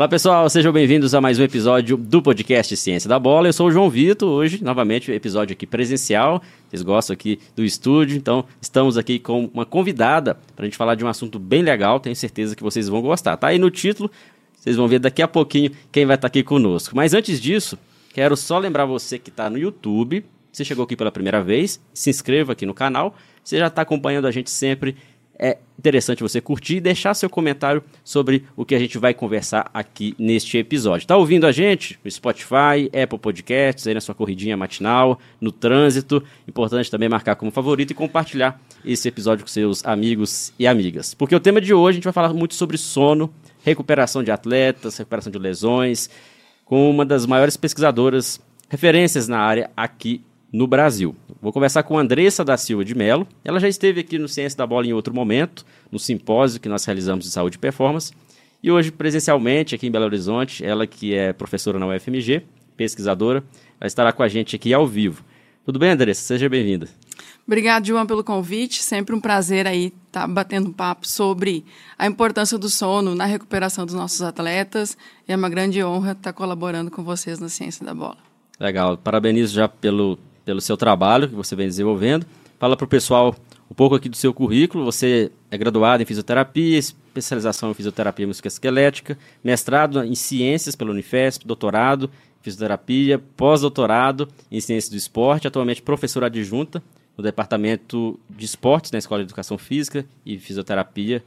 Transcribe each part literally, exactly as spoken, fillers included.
Olá pessoal, sejam bem-vindos a mais um episódio do podcast Ciência da Bola. Eu sou o João Vitor, hoje novamente episódio aqui presencial, vocês gostam aqui do estúdio, então estamos aqui com uma convidada para a gente falar de um assunto bem legal, tenho certeza que vocês vão gostar. Tá aí no título, vocês vão ver daqui a pouquinho quem vai estar aqui conosco. Mas antes disso, quero só lembrar você que está no YouTube, você chegou aqui pela primeira vez, se inscreva aqui no canal, você já está acompanhando a gente sempre. É interessante você curtir e deixar seu comentário sobre o que a gente vai conversar aqui neste episódio. Está ouvindo a gente no Spotify, Apple Podcasts, aí na sua corridinha matinal, no trânsito. Importante também marcar como favorito e compartilhar esse episódio com seus amigos e amigas. Porque o tema de hoje a gente vai falar muito sobre sono, recuperação de atletas, recuperação de lesões, com uma das maiores pesquisadoras, referências na área aqui no Brasil. Vou conversar com a Andressa da Silva de Mello. Ela já esteve aqui no Ciência da Bola em outro momento, no simpósio que nós realizamos de saúde e performance. E hoje, presencialmente, aqui em Belo Horizonte, ela que é professora na U F M G, pesquisadora, ela estará com a gente aqui ao vivo. Tudo bem, Andressa? Seja bem-vinda. Obrigada, João, pelo convite. Sempre um prazer aí estar batendo um papo sobre a importância do sono na recuperação dos nossos atletas. É uma grande honra estar colaborando com vocês na Ciência da Bola. Legal. Parabenizo já pelo... pelo seu trabalho que você vem desenvolvendo. Fala para o pessoal um pouco aqui do seu currículo. Você é graduado em fisioterapia, especialização em fisioterapia musculoesquelética, mestrado em ciências pela Unifesp, doutorado em fisioterapia, pós-doutorado em ciências do esporte, atualmente professora adjunta no departamento de esportes na Escola de Educação Física e Fisioterapia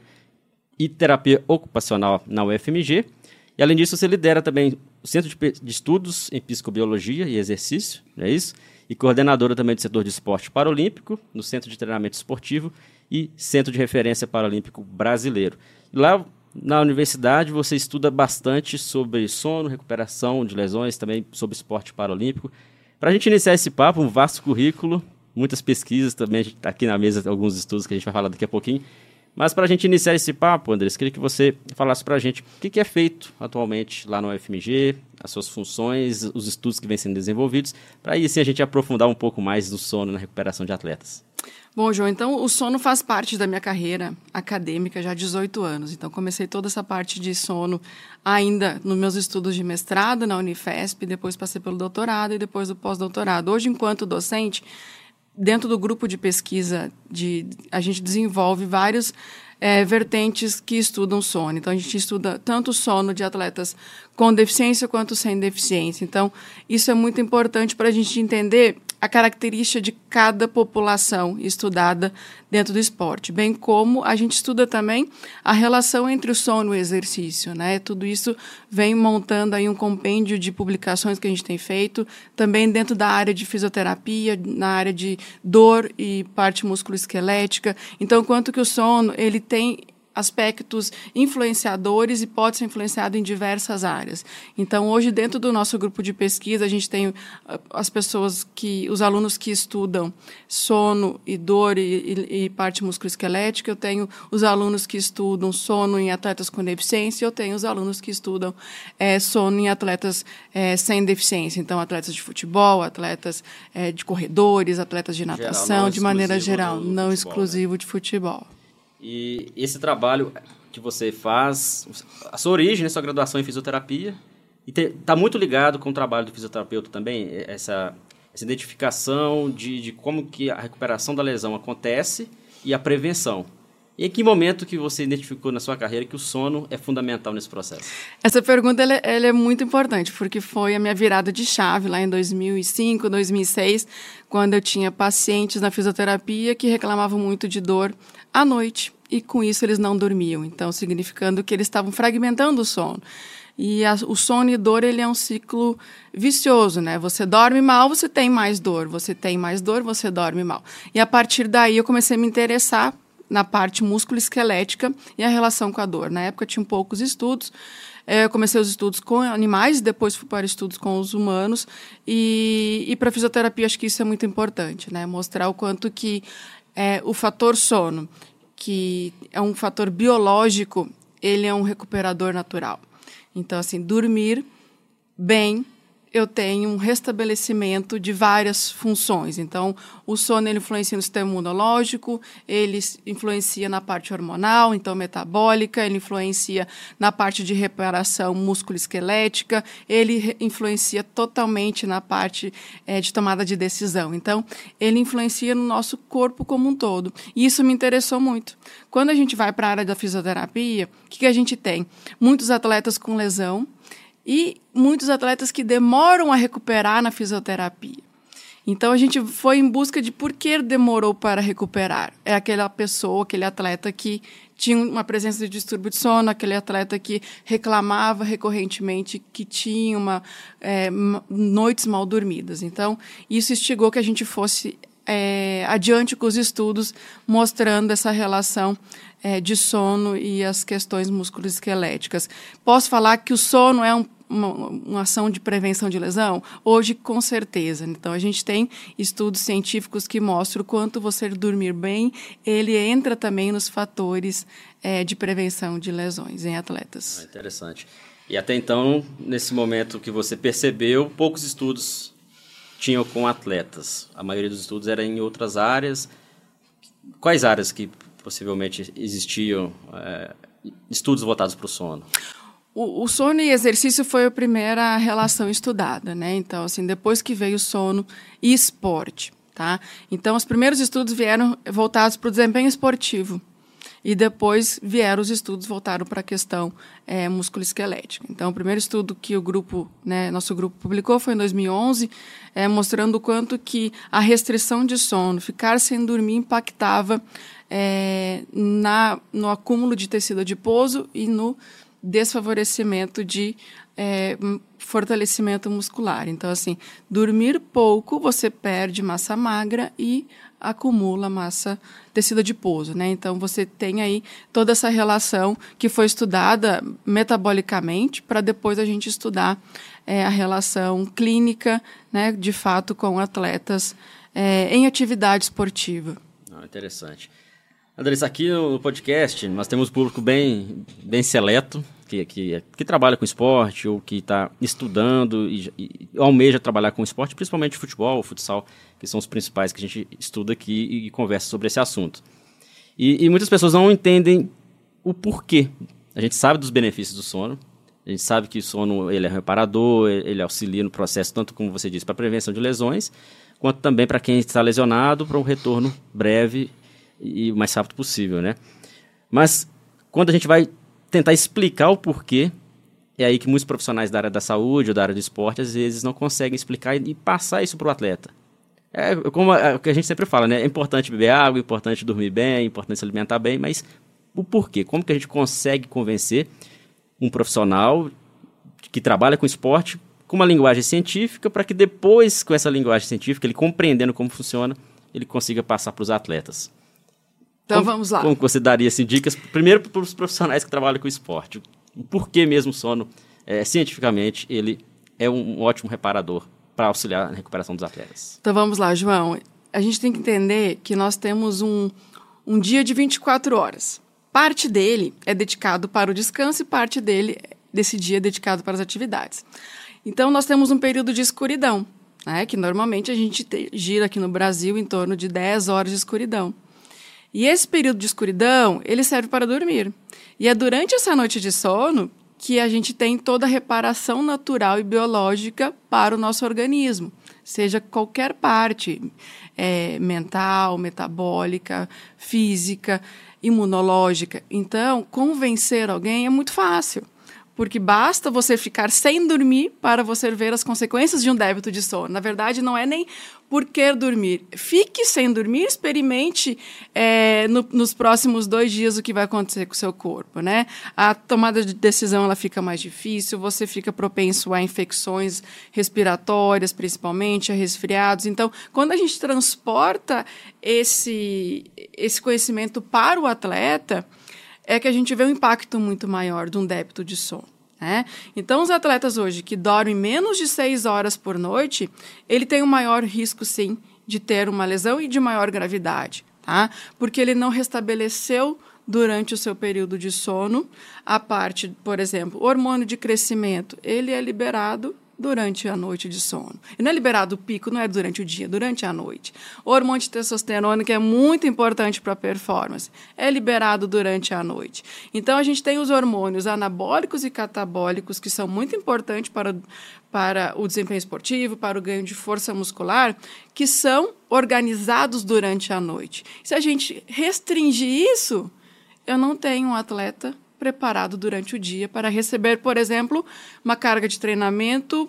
e Terapia Ocupacional na U F M G. E além disso, você lidera também o Centro de, de Estudos em Psicobiologia e Exercício, não é isso? E coordenadora também do setor de esporte paralímpico, no Centro de Treinamento Esportivo e Centro de Referência Paralímpico Brasileiro. Lá na universidade você estuda bastante sobre sono, recuperação de lesões, também sobre esporte paralímpico. Para a gente iniciar esse papo, um vasto currículo, muitas pesquisas também, a gente está aqui na mesa, alguns estudos que a gente vai falar daqui a pouquinho. Mas para a gente iniciar esse papo, Andrés, queria que você falasse para a gente o que, que é feito atualmente lá no U F M G, as suas funções, os estudos que vêm sendo desenvolvidos, para aí sim a gente aprofundar um pouco mais do sono na recuperação de atletas. Bom, João, então o sono faz parte da minha carreira acadêmica já há dezoito anos. Então comecei toda essa parte de sono ainda nos meus estudos de mestrado na Unifesp, depois passei pelo doutorado e depois do pós-doutorado. Hoje, enquanto docente, dentro do grupo de pesquisa, de, a gente desenvolve vários é, vertentes que estudam sono. Então, a gente estuda tanto o sono de atletas com deficiência quanto sem deficiência. Então, isso é muito importante para a gente entender a característica de cada população estudada dentro do esporte, bem como a gente estuda também a relação entre o sono e o exercício, né? Tudo isso vem montando aí um compêndio de publicações que a gente tem feito, também dentro da área de fisioterapia, na área de dor e parte musculoesquelética. Então, quanto que o sono, ele tem aspectos influenciadores e pode ser influenciado em diversas áreas. Então, hoje, dentro do nosso grupo de pesquisa, a gente tem as pessoas que, os alunos que estudam sono e dor e, e, e parte musculoesquelética, eu tenho os alunos que estudam sono em atletas com deficiência, e eu tenho os alunos que estudam é, sono em atletas é, sem deficiência. Então, atletas de futebol, atletas é, de corredores, atletas de natação, geral, de maneira geral, não futebol, exclusivo né? de futebol. E esse trabalho que você faz, a sua origem, a sua graduação em fisioterapia, está muito ligado com o trabalho do fisioterapeuta também, essa, essa identificação de, de como que a recuperação da lesão acontece e a prevenção. E em que momento que você identificou na sua carreira que o sono é fundamental nesse processo? Essa pergunta ela, ela é muito importante, porque foi a minha virada de chave lá em dois mil e cinco, dois mil e seis, quando eu tinha pacientes na fisioterapia que reclamavam muito de dor à noite, e com isso eles não dormiam, então significando que eles estavam fragmentando o sono. E a, o sono e dor, ele é um ciclo vicioso, né? Você dorme mal, você tem mais dor, você tem mais dor, você dorme mal. E a partir daí eu comecei a me interessar na parte músculo-esquelética e a relação com a dor. Na época tinha poucos estudos, eu comecei os estudos com animais, depois fui para estudos com os humanos, e, e para a fisioterapia acho que isso é muito importante, né? Mostrar o quanto que é, o fator sono, que é um fator biológico, ele é um recuperador natural. Então, assim, dormir bem eu tenho um restabelecimento de várias funções. Então, o sono ele influencia no sistema imunológico, ele influencia na parte hormonal, então metabólica, ele influencia na parte de reparação músculo-esquelética, ele influencia totalmente na parte é, de tomada de decisão. Então, ele influencia no nosso corpo como um todo. E isso me interessou muito. Quando a gente vai para a área da fisioterapia, o que, que a gente tem? Muitos atletas com lesão, e muitos atletas que demoram a recuperar na fisioterapia. Então, a gente foi em busca de por que demorou para recuperar. É aquela pessoa, aquele atleta que tinha uma presença de distúrbio de sono, aquele atleta que reclamava recorrentemente que tinha uma, é, noites mal dormidas. Então, isso instigou que a gente fosse é, adiante com os estudos, mostrando essa relação é, de sono e as questões musculoesqueléticas. Posso falar que o sono é um Uma, uma ação de prevenção de lesão? Hoje, com certeza. Então, a gente tem estudos científicos que mostram o quanto você dormir bem, ele entra também nos fatores é, de prevenção de lesões em atletas. Ah, interessante. E até então, nesse momento que você percebeu, poucos estudos tinham com atletas. A maioria dos estudos era em outras áreas. Quais áreas que possivelmente existiam é, estudos voltados para o sono? O, o sono e exercício foi a primeira relação estudada, né? Então, assim, depois que veio o sono e esporte, tá? Então, os primeiros estudos vieram voltados para o desempenho esportivo e depois vieram os estudos voltados para a questão é, musculoesquelética. Então, o primeiro estudo que o grupo, né, nosso grupo publicou foi em dois mil e onze, é, mostrando o quanto que a restrição de sono, ficar sem dormir, impactava é, na, no acúmulo de tecido adiposo e no desfavorecimento de é, fortalecimento muscular. Então, assim, dormir pouco, você perde massa magra e acumula massa, tecido adiposo, né? Então, você tem aí toda essa relação que foi estudada metabolicamente para depois a gente estudar é, a relação clínica, né, de fato, com atletas é, em atividade esportiva. Ah, interessante. Andressa, aqui no podcast nós temos um público bem, bem seleto, que, que, que trabalha com esporte ou que está estudando e, e almeja trabalhar com esporte, principalmente futebol, futsal, que são os principais que a gente estuda aqui e, e conversa sobre esse assunto. E, e muitas pessoas não entendem o porquê. A gente sabe dos benefícios do sono, a gente sabe que o sono ele é reparador, ele auxilia no processo, tanto como você disse, para a prevenção de lesões, quanto também para quem está lesionado, para um retorno breve e o mais rápido possível, né? Mas quando a gente vai tentar explicar o porquê, é aí que muitos profissionais da área da saúde ou da área do esporte às vezes não conseguem explicar e passar isso para o atleta. É como o que a gente sempre fala, né? É importante beber água, é importante dormir bem, é importante se alimentar bem, mas o porquê? Como que a gente consegue convencer um profissional que trabalha com esporte com uma linguagem científica para que depois, com essa linguagem científica, ele compreendendo como funciona, ele consiga passar para os atletas? Então, como, vamos lá. Como você daria assim, dicas, primeiro para os profissionais que trabalham com esporte? O porquê mesmo o sono, é, cientificamente, ele é um, um ótimo reparador para auxiliar na recuperação dos atletas? Então, vamos lá, João. A gente tem que entender que nós temos um, um dia de vinte e quatro horas. Parte dele é dedicado para o descanso e parte dele, desse dia, é dedicado para as atividades. Então, nós temos um período de escuridão, né, que normalmente a gente te, gira aqui no Brasil em torno de dez horas de escuridão. E esse período de escuridão, ele serve para dormir. E é durante essa noite de sono que a gente tem toda a reparação natural e biológica para o nosso organismo, seja qualquer parte, é, mental, metabólica, física, imunológica. Então, convencer alguém é muito fácil, porque basta você ficar sem dormir para você ver as consequências de um débito de sono. Na verdade, não é nem por querer dormir. Fique sem dormir, experimente é, no, nos próximos dois dias o que vai acontecer com o seu corpo, né? A tomada de decisão ela fica mais difícil, você fica propenso a infecções respiratórias, principalmente, a resfriados. Então, quando a gente transporta esse, esse conhecimento para o atleta, é que a gente vê um impacto muito maior de um débito de sono. Né? Então, os atletas hoje que dormem menos de seis horas por noite, ele tem um maior risco, sim, de ter uma lesão e de maior gravidade, tá? Porque ele não restabeleceu durante o seu período de sono a parte, por exemplo, o hormônio de crescimento, ele é liberado durante a noite de sono. E não é liberado o pico, não é durante o dia, durante a noite. O hormônio de testosterona, que é muito importante para a performance, é liberado durante a noite. Então, a gente tem os hormônios anabólicos e catabólicos, que são muito importantes para, para o desempenho esportivo, para o ganho de força muscular, que são organizados durante a noite. Se a gente restringir isso, eu não tenho um atleta preparado durante o dia para receber, por exemplo, uma carga de treinamento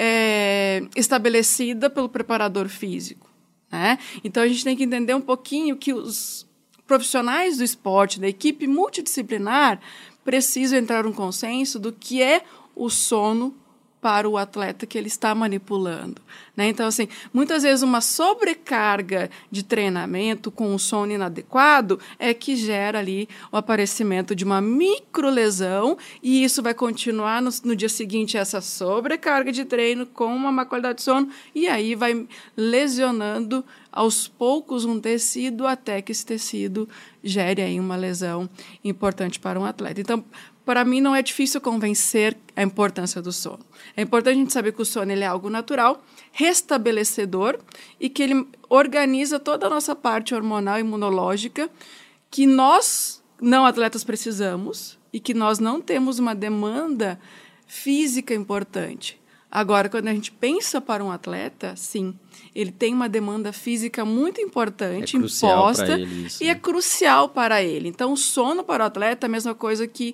é, estabelecida pelo preparador físico, né? Então, a gente tem que entender um pouquinho que os profissionais do esporte, da equipe multidisciplinar, precisam entrar num consenso do que é o sono para o atleta que ele está manipulando, né? Então, assim, muitas vezes uma sobrecarga de treinamento com um sono inadequado é que gera ali o aparecimento de uma microlesão, e isso vai continuar no, no dia seguinte, essa sobrecarga de treino com uma má qualidade de sono, e aí vai lesionando aos poucos um tecido até que esse tecido gere aí uma lesão importante para um atleta. Então, para mim, não é difícil convencer a importância do sono. É importante a gente saber que o sono ele é algo natural, restabelecedor, e que ele organiza toda a nossa parte hormonal e imunológica, que nós, não atletas, precisamos, e que nós não temos uma demanda física importante. Agora, quando a gente pensa para um atleta, sim, ele tem uma demanda física muito importante, é imposta, ele isso, e né? é crucial para ele. Então, o sono para o atleta é a mesma coisa que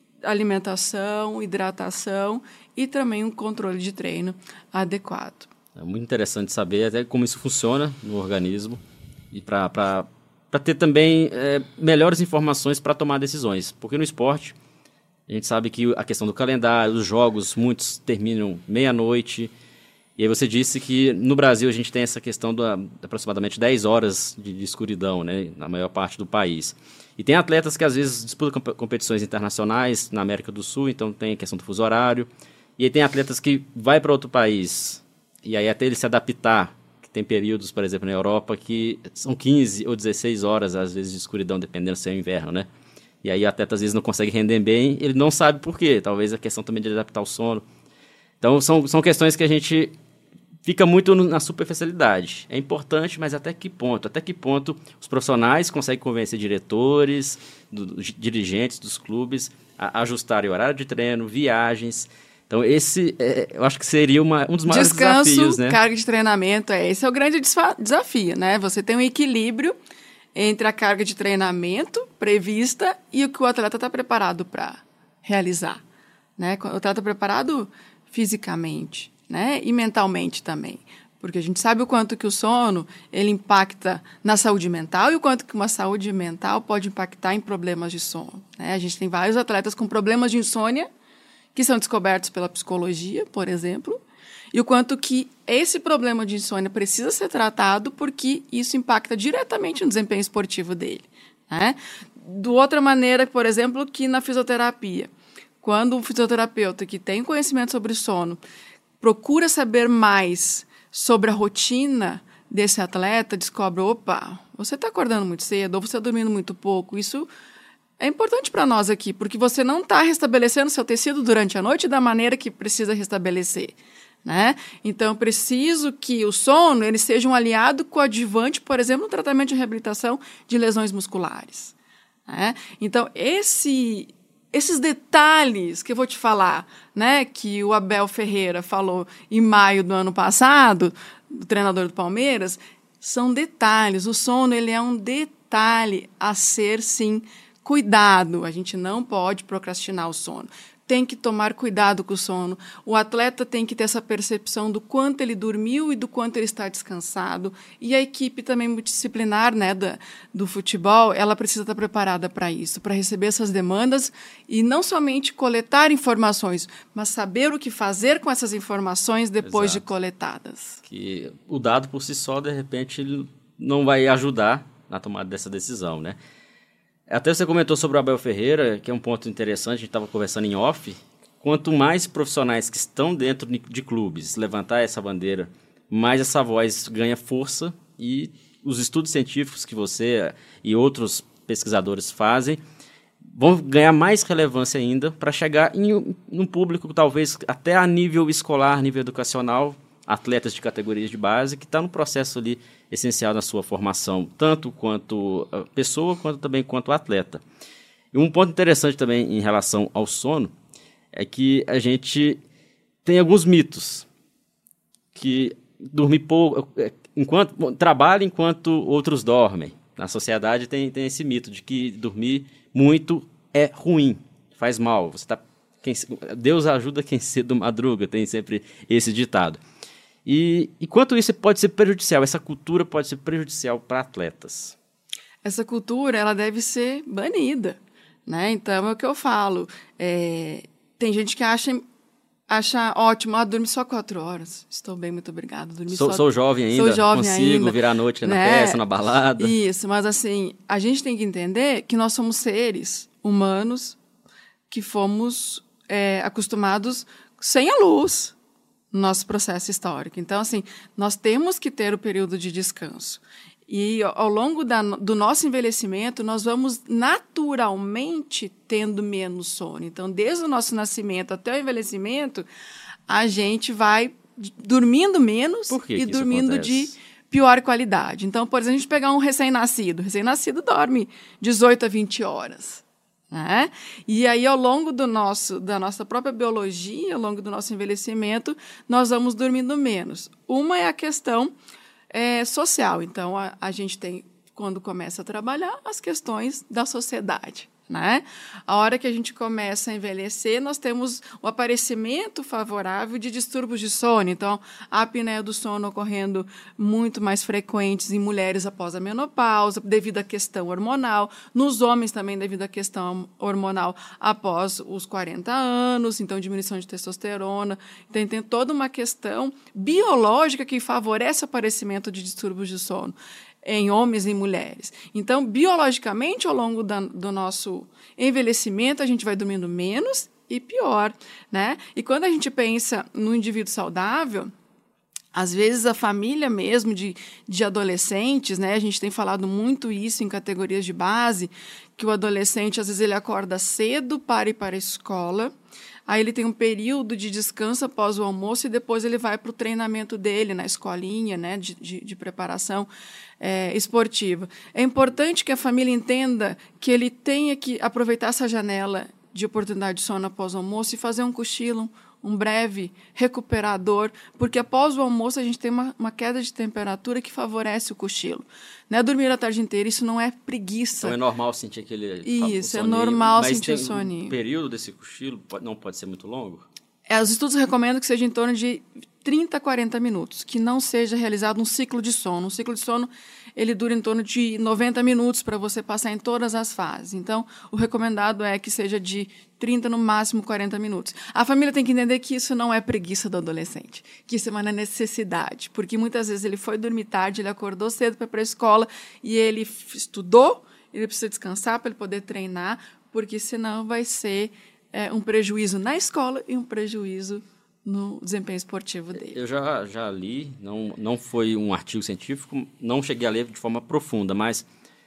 alimentação, hidratação e também um controle de treino adequado. É muito interessante saber até como isso funciona no organismo e para ter também é, melhores informações para tomar decisões. Porque no esporte, a gente sabe que a questão do calendário, os jogos, muitos terminam meia-noite. E aí você disse que no Brasil a gente tem essa questão de aproximadamente dez horas de, de escuridão, né, na maior parte do país. E tem atletas que às vezes disputam competições internacionais na América do Sul, então tem a questão do fuso horário. E aí tem atletas que vai para outro país, e aí até ele se adaptar, que tem períodos, por exemplo, na Europa, que são quinze ou dezesseis horas, às vezes, de escuridão, dependendo se é o inverno, né? E aí o atleta às vezes não consegue render bem, ele não sabe por quê, talvez a questão também de adaptar o sono. Então são, são questões que a gente fica muito na superficialidade. É importante, mas até que ponto? Até que ponto os profissionais conseguem convencer diretores, do, dirigentes dos clubes a ajustarem o horário de treino, viagens. Então, esse é, eu acho que seria uma, um dos maiores Descanso, desafios, né? Carga de treinamento, é, esse é o grande desafio, né? Você tem um equilíbrio entre a carga de treinamento prevista e o que o atleta está preparado para realizar, né? O atleta está preparado fisicamente, né? E mentalmente também, porque a gente sabe o quanto que o sono ele impacta na saúde mental e o quanto que uma saúde mental pode impactar em problemas de sono, né? A gente tem vários atletas com problemas de insônia que são descobertos pela psicologia, por exemplo, e o quanto que esse problema de insônia precisa ser tratado porque isso impacta diretamente no desempenho esportivo dele, né? De outra maneira, por exemplo, que na fisioterapia, quando um fisioterapeuta que tem conhecimento sobre sono procura saber mais sobre a rotina desse atleta, descobre, opa, você está acordando muito cedo ou você está dormindo muito pouco. Isso é importante para nós aqui, porque você não está restabelecendo seu tecido durante a noite da maneira que precisa restabelecer, né? Então, preciso que o sono ele seja um aliado coadjuvante, por exemplo, no tratamento de reabilitação de lesões musculares, né? Então, esse... Esses detalhes que eu vou te falar, né, que o Abel Ferreira falou em maio do ano passado, o treinador do Palmeiras, são detalhes. O sono ele é um detalhe a ser, sim, cuidado. A gente não pode procrastinar o sono. Tem que tomar cuidado com o sono. O atleta tem que ter essa percepção do quanto ele dormiu e do quanto ele está descansado. E a equipe também multidisciplinar, né, do, do futebol, ela precisa estar preparada para isso, para receber essas demandas e não somente coletar informações, mas saber o que fazer com essas informações depois Exato. de coletadas. Que o dado por si só, de repente, ele não vai ajudar na tomada dessa decisão, né? Até você comentou sobre o Abel Ferreira, que é um ponto interessante, a gente estava conversando em off. Quanto mais profissionais que estão dentro de clubes levantar essa bandeira, mais essa voz ganha força e os estudos científicos que você e outros pesquisadores fazem vão ganhar mais relevância ainda para chegar em um, um público, talvez até a nível escolar, nível educacional, atletas de categorias de base, que está no processo ali essencial na sua formação, tanto quanto pessoa, quanto também quanto atleta. E um ponto interessante também em relação ao sono é que a gente tem alguns mitos, que dormir pouco, enquanto trabalha enquanto outros dormem. Na sociedade tem, tem esse mito de que dormir muito é ruim, faz mal. Você tá, quem, Deus ajuda quem cedo madruga, tem sempre esse ditado. E, e quanto isso pode ser prejudicial, essa cultura pode ser prejudicial para atletas? Essa cultura ela deve ser banida, né? Então, é o que eu falo. É, tem gente que acha, acha ótimo, ah, dorme só quatro horas. Estou bem, muito obrigada. Sou, só... sou jovem ainda, sou jovem consigo ainda, virar a noite na né? festa, na balada. Isso, mas assim, a gente tem que entender que nós somos seres humanos que fomos é, acostumados sem a luz no nosso processo histórico. Então, assim, nós temos que ter o período de descanso. E ao longo da, do nosso envelhecimento, nós vamos naturalmente tendo menos sono. Então, desde o nosso nascimento até o envelhecimento, a gente vai dormindo menos Por que e que dormindo de pior qualidade. Então, por exemplo, a gente pegar um recém-nascido. O recém-nascido dorme dezoito a vinte horas. Né? E aí, ao longo do nosso, da nossa própria biologia, ao longo do nosso envelhecimento, nós vamos dormindo menos. Uma é a questão é, social. Então, a, a gente tem, quando começa a trabalhar, as questões da sociedade. Né? A hora que a gente começa a envelhecer, nós temos o aparecimento favorável de distúrbios de sono. Então, a apneia do sono ocorrendo muito mais frequentes em mulheres após a menopausa, devido à questão hormonal. Nos homens também, devido à questão hormonal após os quarenta anos, então diminuição de testosterona. Então, tem toda uma questão biológica que favorece o aparecimento de distúrbios de sono em homens e mulheres. Então, biologicamente, ao longo da, do nosso envelhecimento, a gente vai dormindo menos e pior, né? E quando a gente pensa no indivíduo saudável, às vezes a família mesmo de, de adolescentes, né? A gente tem falado muito isso em categorias de base, que o adolescente, às vezes, ele acorda cedo para ir para a escola, aí ele tem um período de descanso após o almoço e depois ele vai para o treinamento dele na escolinha, né, de, de, de preparação é, esportiva. É importante que a família entenda que ele tenha que aproveitar essa janela de oportunidade de sono após o almoço e fazer um cochilo, um breve recuperador, porque após o almoço a gente tem uma, uma queda de temperatura que favorece o cochilo. Não é dormir a tarde inteira, isso não é preguiça. Então é normal sentir aquele Isso, soninho, é normal mas sentir o tem soninho. O período desse cochilo não pode ser muito longo? É, os estudos recomendam que seja em torno de trinta a quarenta minutos, que não seja realizado um ciclo de sono. Um ciclo de sono, ele dura em torno de noventa minutos para você passar em todas as fases. Então, o recomendado é que seja de trinta, no máximo quarenta minutos. A família tem que entender que isso não é preguiça do adolescente, que isso é uma necessidade, porque muitas vezes ele foi dormir tarde, ele acordou cedo para ir para a escola e ele estudou, ele precisa descansar para ele poder treinar, porque senão vai ser é, um prejuízo na escola e um prejuízo no desempenho esportivo dele. Eu já, já li, não, não foi um artigo científico, não cheguei a ler de forma profunda, mas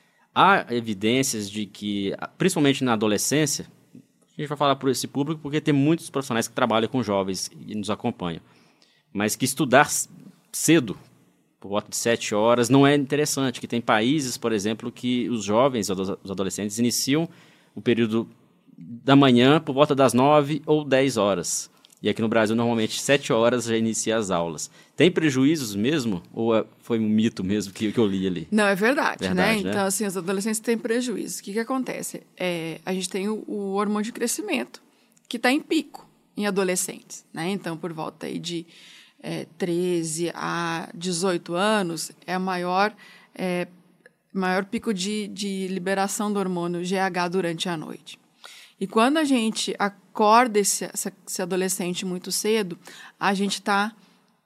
há evidências de que, principalmente na adolescência, a gente vai falar por esse público porque tem muitos profissionais que trabalham com jovens e nos acompanham, mas que estudar cedo, por volta de sete horas, não é interessante, que tem países, por exemplo, que os jovens, os adolescentes, iniciam o período da manhã por volta das nove ou dez horas. E aqui no Brasil, normalmente, sete horas já inicia as aulas. Tem prejuízos mesmo? Ou foi um mito mesmo que, que eu li ali? Não, é verdade, verdade né? né? Então, assim, os adolescentes têm prejuízos. O que, que acontece? É, a gente tem o, o hormônio de crescimento, que está em pico em adolescentes, né? Então, por volta aí de é, treze a dezoito anos, é a maior, é, maior pico de, de liberação do hormônio G H durante a noite. E quando a gente acorda esse, esse adolescente muito cedo, a gente está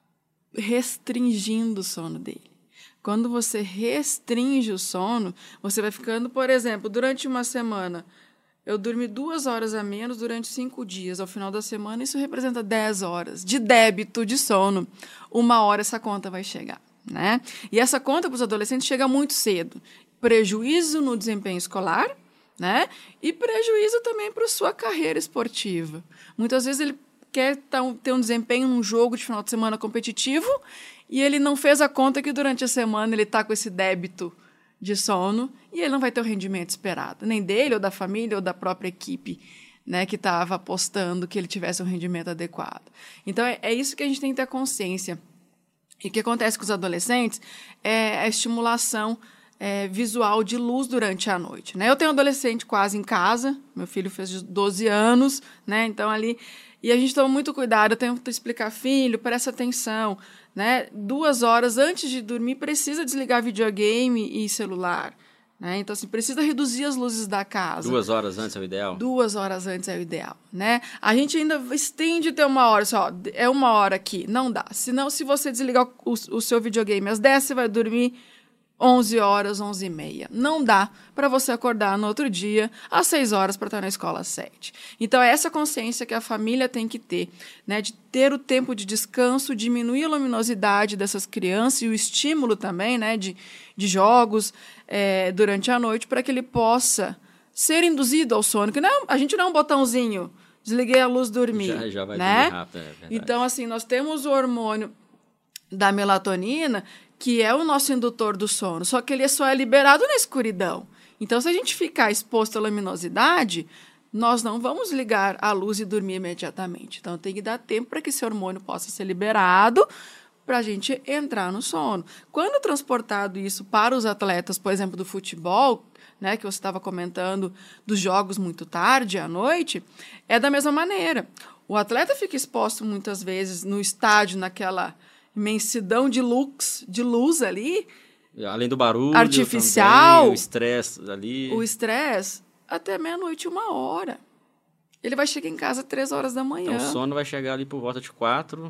restringindo o sono dele. Quando você restringe o sono, você vai ficando, por exemplo, durante uma semana, eu dormi duas horas a menos durante cinco dias. Ao final da semana, isso representa dez horas de débito de sono. Uma hora essa conta vai chegar, né? E essa conta para os adolescentes chega muito cedo. Prejuízo no desempenho escolar, né? E prejuízo também para a sua carreira esportiva. Muitas vezes ele quer ter um desempenho num jogo de final de semana competitivo e ele não fez a conta que durante a semana ele está com esse débito de sono e ele não vai ter o rendimento esperado, nem dele, ou da família, ou da própria equipe, né, que estava apostando que ele tivesse um rendimento adequado. Então, é, é isso que a gente tem que ter consciência. E o que acontece com os adolescentes é a estimulação é, visual de luz durante a noite, né? Eu tenho um adolescente quase em casa, meu filho fez doze anos, né? Então, ali... E a gente toma muito cuidado, eu tenho que explicar, filho, presta atenção, né? Duas horas antes de dormir, precisa desligar videogame e celular, né? Então, assim, precisa reduzir as luzes da casa. Duas horas antes é o ideal? Duas horas antes é o ideal, né? A gente ainda estende ter uma hora, só, é uma hora aqui, não dá. Senão, se você desligar o, o seu videogame às dez, você vai dormir onze horas, onze e meia. Não dá para você acordar no outro dia às seis horas para estar na escola às sete. Então, é essa consciência que a família tem que ter, né? De ter o tempo de descanso, diminuir a luminosidade dessas crianças e o estímulo também, né? De, de jogos é, durante a noite para que ele possa ser induzido ao sono. Que não, a gente não é um botãozinho, desliguei a luz, dormir. Já, já vai né? dormir rápido, é verdade. Então, assim, nós temos o hormônio da melatonina, que é o nosso indutor do sono, só que ele só é liberado na escuridão. Então, se a gente ficar exposto à luminosidade, nós não vamos ligar a luz e dormir imediatamente. Então, tem que dar tempo para que esse hormônio possa ser liberado para a gente entrar no sono. Quando transportado isso para os atletas, por exemplo, do futebol, né, que você estava comentando, dos jogos muito tarde à noite, é da mesma maneira. O atleta fica exposto muitas vezes no estádio, naquela imensidão de luz, de luz ali. Além do barulho artificial, também, o estresse ali. O estresse, até meia-noite, uma hora. Ele vai chegar em casa três horas da manhã. Então o sono vai chegar ali por volta de quatro.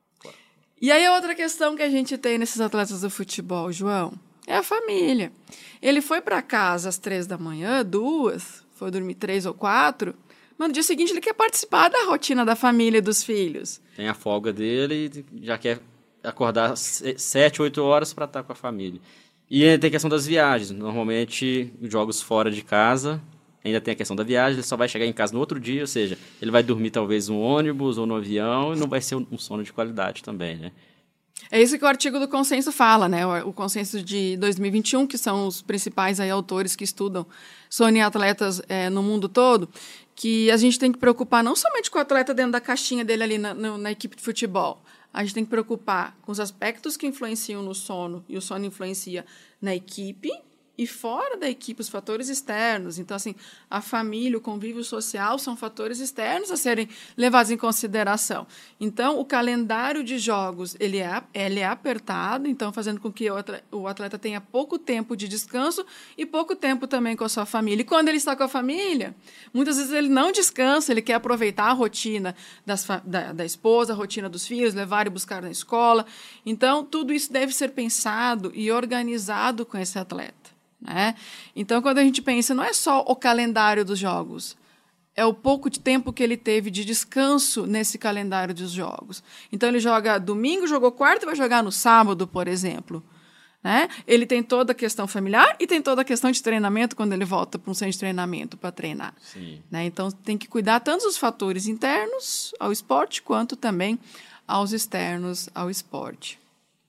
E aí a outra questão que a gente tem nesses atletas do futebol, João, é a família. Ele foi para casa às três da manhã, duas, foi dormir três ou quatro, mas no dia seguinte ele quer participar da rotina da família e dos filhos. Tem a folga dele e já quer acordar sete, oito horas para estar com a família. E ainda tem a questão das viagens. Normalmente, jogos fora de casa, ainda tem a questão da viagem, ele só vai chegar em casa no outro dia, ou seja, ele vai dormir talvez no ônibus ou no avião e não vai ser um sono de qualidade também, né? É isso que o artigo do consenso fala, né? O consenso de dois mil e vinte e um, que são os principais aí, autores que estudam sono em atletas é, no mundo todo, que a gente tem que preocupar não somente com o atleta dentro da caixinha dele ali na, na, na equipe de futebol. A gente tem que preocupar com os aspectos que influenciam no sono, e o sono influencia na equipe e fora da equipe, os fatores externos. Então, assim, a família, o convívio social são fatores externos a serem levados em consideração. Então, o calendário de jogos, ele é, ele é apertado, então fazendo com que o atleta, o atleta tenha pouco tempo de descanso e pouco tempo também com a sua família. E quando ele está com a família, muitas vezes ele não descansa, ele quer aproveitar a rotina das, da, da esposa, a rotina dos filhos, levar e buscar na escola. Então, tudo isso deve ser pensado e organizado com esse atleta. Né? Então, quando a gente pensa, não é só o calendário dos jogos, é o pouco de tempo que ele teve de descanso nesse calendário dos jogos. Então, ele joga domingo, jogou quarta e vai jogar no sábado, por exemplo. Né? Ele tem toda a questão familiar e tem toda a questão de treinamento quando ele volta para um centro de treinamento para treinar. Sim. Né? Então, tem que cuidar tanto dos fatores internos ao esporte, quanto também aos externos ao esporte.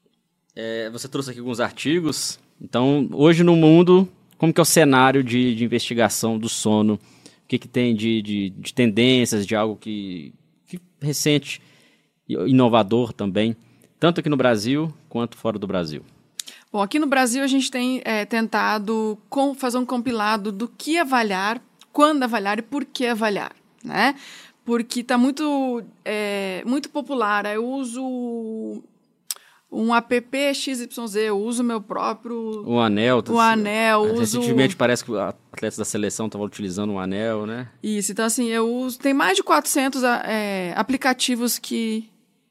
É, você trouxe aqui alguns artigos. Então, hoje no mundo, como que é o cenário de, de investigação do sono? O que, que tem de, de, de tendências, de algo que, que recente, inovador também, tanto aqui no Brasil quanto fora do Brasil? Bom, aqui no Brasil a gente tem é, tentado com, fazer um compilado do que avaliar, quando avaliar e por que avaliar, né? Porque está muito, é, muito popular. Eu uso um app X Y Z, eu uso o meu próprio... O anel. O anel, é, uso... Recentemente parece que os atletas da seleção estavam utilizando um anel, né? Isso, então assim, eu uso... Tem mais de quatrocentos é, aplicativos que,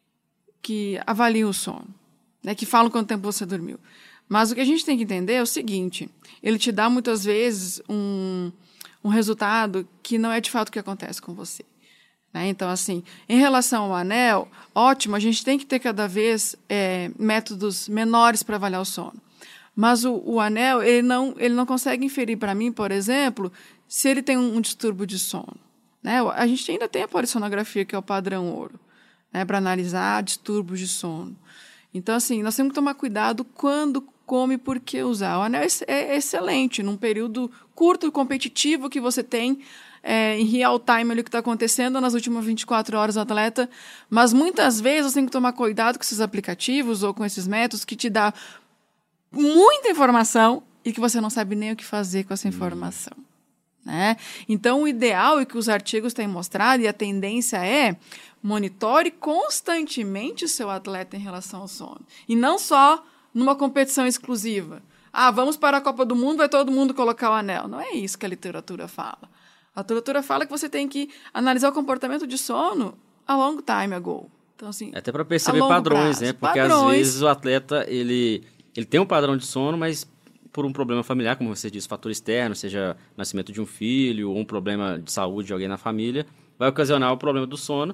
que avaliam o sono, né, que falam quanto tempo você dormiu. Mas o que a gente tem que entender é o seguinte, ele te dá muitas vezes um, um resultado que não é de fato o que acontece com você. Então, assim, em relação ao anel, ótimo, a gente tem que ter cada vez é, métodos menores para avaliar o sono. Mas o, o anel, ele não, ele não consegue inferir para mim, por exemplo, se ele tem um, um distúrbio de sono. Né? A gente ainda tem a polissonografia, que é o padrão ouro, né, para analisar distúrbios de sono. Então, assim, nós temos que tomar cuidado quando, como e por que usar. O anel é excelente, num período curto e competitivo que você tem, é, em real time, ali, o que está acontecendo nas últimas vinte e quatro horas do atleta, mas muitas vezes você tem que tomar cuidado com esses aplicativos ou com esses métodos que te dá muita informação e que você não sabe nem o que fazer com essa informação. Hum. Né? Então, o ideal e que os artigos têm mostrado, e a tendência é, monitore constantemente o seu atleta em relação ao sono. E não só numa competição exclusiva. Ah, vamos para a Copa do Mundo, vai todo mundo colocar o anel. Não é isso que a literatura fala. A literatura fala que você tem que analisar o comportamento de sono a long time ago. Então, assim, até para perceber padrões, prazo. né? Porque padrões. Às vezes o atleta ele, ele tem um padrão de sono, mas por um problema familiar, como você disse, fator externo, seja nascimento de um filho ou um problema de saúde de alguém na família, vai ocasionar o problema do sono.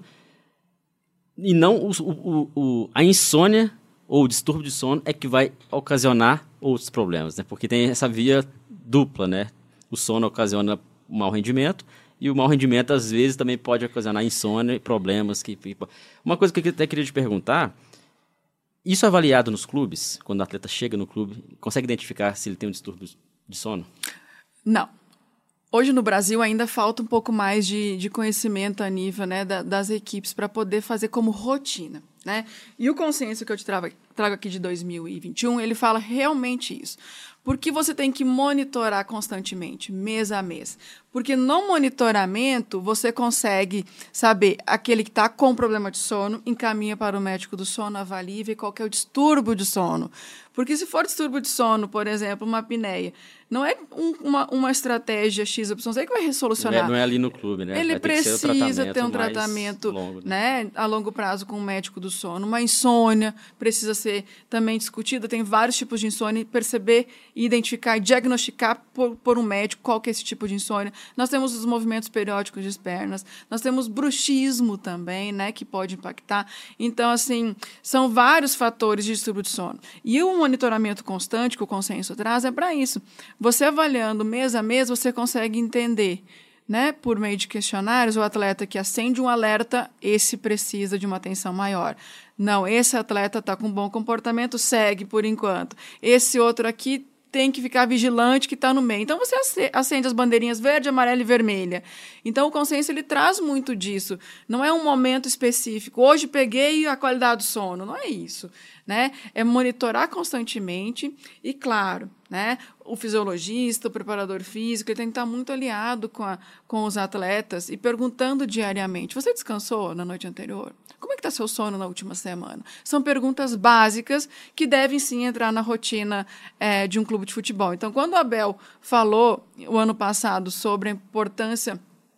E não o, o, o, a insônia ou o distúrbio de sono é que vai ocasionar outros problemas, né? Porque tem essa via dupla, né? O sono ocasiona o mau rendimento e o mau rendimento, às vezes, também pode ocasionar insônia e problemas. Que... Uma coisa que eu até queria te perguntar, isso é avaliado nos clubes? Quando o atleta chega no clube, consegue identificar se ele tem um distúrbio de sono? Não. Hoje no Brasil ainda falta um pouco mais de, de conhecimento a nível, né, da, das equipes para poder fazer como rotina. Né? E o consenso que eu te trago, trago aqui de dois mil e vinte e um, ele fala realmente isso. Porque você tem que monitorar constantemente, mês a mês. Porque no monitoramento, você consegue saber aquele que está com problema de sono, encaminha para o médico do sono, avalia e vê qual que é o distúrbio de sono. Porque se for distúrbio de sono, por exemplo, uma apneia, não é um, uma, uma estratégia X Y Z que vai resolucionar. Não é, não é ali no clube, né? Ele vai precisa ter, ter um tratamento longo, né? Né, a longo prazo com o médico do sono. Uma insônia precisa ser também discutida. Tem vários tipos de insônia e perceber, identificar e diagnosticar por, por um médico qual que é esse tipo de insônia. Nós temos os movimentos periódicos de pernas, nós temos bruxismo também, né, que pode impactar. Então, assim, são vários fatores de distúrbio de sono. E o monitoramento constante que o consenso traz é para isso. Você avaliando mês a mês, você consegue entender, né, por meio de questionários, o atleta que acende um alerta, esse precisa de uma atenção maior. Não, esse atleta está com bom comportamento, segue por enquanto. Esse outro aqui tem que ficar vigilante que está no meio. Então, você acende as bandeirinhas verde, amarela e vermelha. Então, o consenso ele traz muito disso. Não é um momento específico. Hoje peguei a qualidade do sono. Não é isso. Né? É monitorar constantemente e, claro, né, o fisiologista, o preparador físico, ele tem que estar muito aliado com, a, com os atletas e perguntando diariamente, você descansou na noite anterior? Como é que está seu sono na última semana? São perguntas básicas que devem, sim, entrar na rotina é, de um clube de futebol. Então, quando o Abel falou, o ano passado, sobre a importância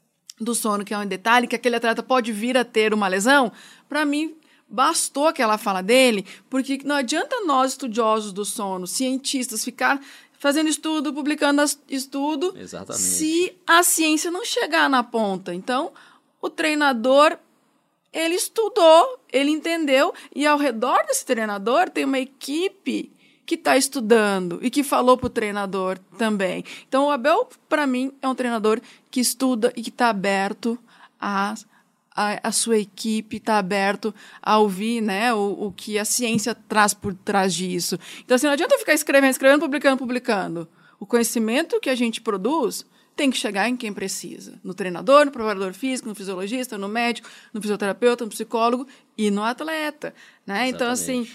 do sono, que é um detalhe, que aquele atleta pode vir a ter uma lesão, para mim, bastou aquela fala dele, porque não adianta nós, estudiosos do sono, cientistas, ficar fazendo estudo, publicando estudo, Exatamente. Se a ciência não chegar na ponta. Então, o treinador, ele estudou, ele entendeu, e ao redor desse treinador tem uma equipe que está estudando e que falou para o treinador também. Então, o Abel, para mim, é um treinador que estuda e que está aberto a A, a sua equipe está aberto a ouvir, né, o, o que a ciência traz por trás disso. Então, assim, não adianta ficar escrevendo, escrevendo, publicando, publicando. O conhecimento que a gente produz tem que chegar em quem precisa. No treinador, no preparador físico, no fisiologista, no médico, no fisioterapeuta, no psicólogo e no atleta. Né? Então, assim,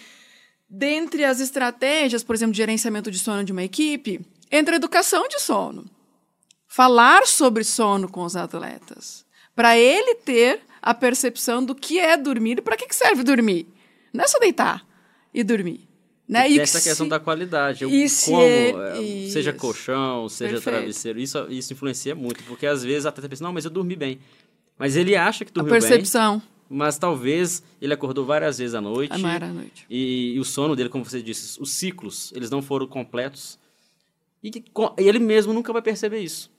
dentre as estratégias, por exemplo, de gerenciamento de sono de uma equipe, entra a educação de sono. Falar sobre sono com os atletas. Para ele ter a percepção do que é dormir e para que, que serve dormir. Não é só deitar e dormir. Né? E e essa se... questão da qualidade. Eu, como, é... seja colchão, seja Perfeito. travesseiro, isso, isso influencia muito. Porque às vezes até pensa, não, mas eu dormi bem. Mas ele acha que dormiu bem. A percepção. Bem, mas talvez ele acordou várias vezes à noite. A maior à noite. E, e o sono dele, como você disse, os ciclos, eles não foram completos. E, e ele mesmo nunca vai perceber isso.